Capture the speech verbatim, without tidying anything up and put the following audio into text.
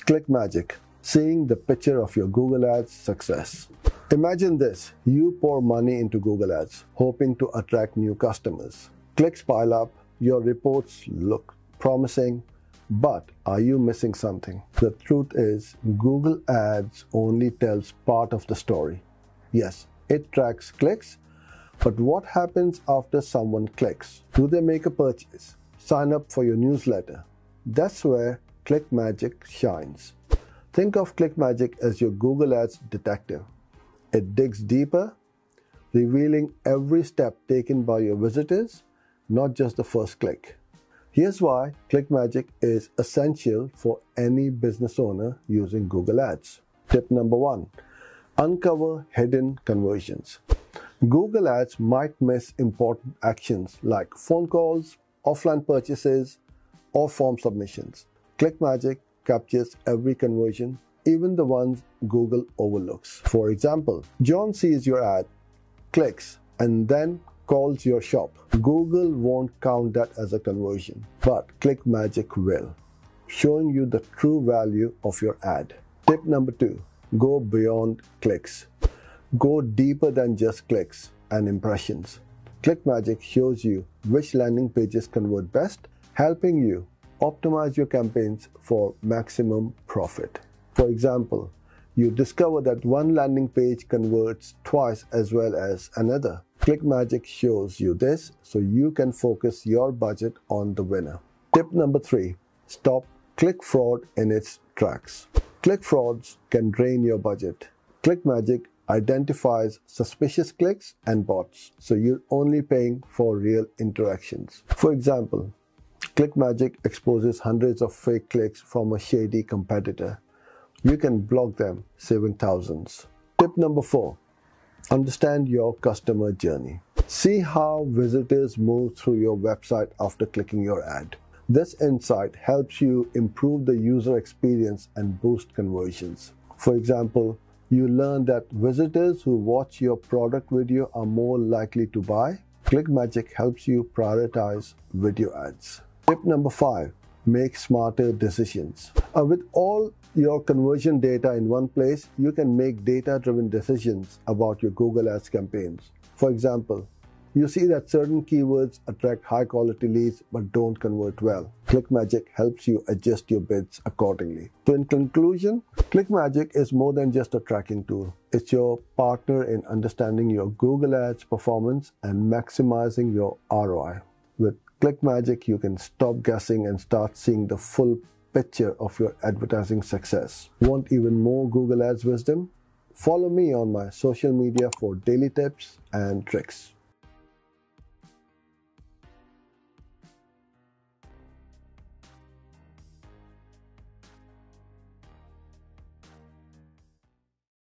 ClickMagick, seeing the picture of your Google Ads success. Imagine this, you pour money into Google Ads, hoping to attract new customers. Clicks pile up, your reports look promising, but are you missing something? The truth is, Google Ads only tells part of the story. Yes, it tracks clicks, but what happens after someone clicks? Do they make a purchase? Sign up for your newsletter? That's where ClickMagick shines. Think of ClickMagick as your Google Ads detective. It digs deeper, revealing every step taken by your visitors, not just the first click. Here's why ClickMagick is essential for any business owner using Google Ads. Tip number one, uncover hidden conversions. Google Ads might miss important actions like phone calls, offline purchases, or form submissions. ClickMagick captures every conversion, even the ones Google overlooks. For example, John sees your ad, clicks, and then calls your shop. Google won't count that as a conversion, but ClickMagick will, showing you the true value of your ad. Tip number two, go beyond clicks. Go deeper than just clicks and impressions. ClickMagick shows you which landing pages convert best, helping you optimize your campaigns for maximum profit. For example, you discover that one landing page converts twice as well as another. ClickMagick shows you this so you can focus your budget on the winner. Tip number three, stop click fraud in its tracks. Click frauds can drain your budget. ClickMagick identifies suspicious clicks and bots, so you're only paying for real interactions. For example, ClickMagick exposes hundreds of fake clicks from a shady competitor. You can block them, saving thousands. Tip number four, understand your customer journey. See how visitors move through your website after clicking your ad. This insight helps you improve the user experience and boost conversions. For example, you learn that visitors who watch your product video are more likely to buy. ClickMagick helps you prioritize video ads. Tip number five, make smarter decisions. Uh, with all your conversion data in one place, you can make data-driven decisions about your Google Ads campaigns. For example, you see that certain keywords attract high-quality leads but don't convert well. ClickMagick helps you adjust your bids accordingly. So in conclusion, ClickMagick is more than just a tracking tool. It's your partner in understanding your Google Ads performance and maximizing your R O I. With ClickMagick, you can stop guessing and start seeing the full picture of your advertising success. Want even more Google Ads wisdom? Follow me on my social media for daily tips and tricks.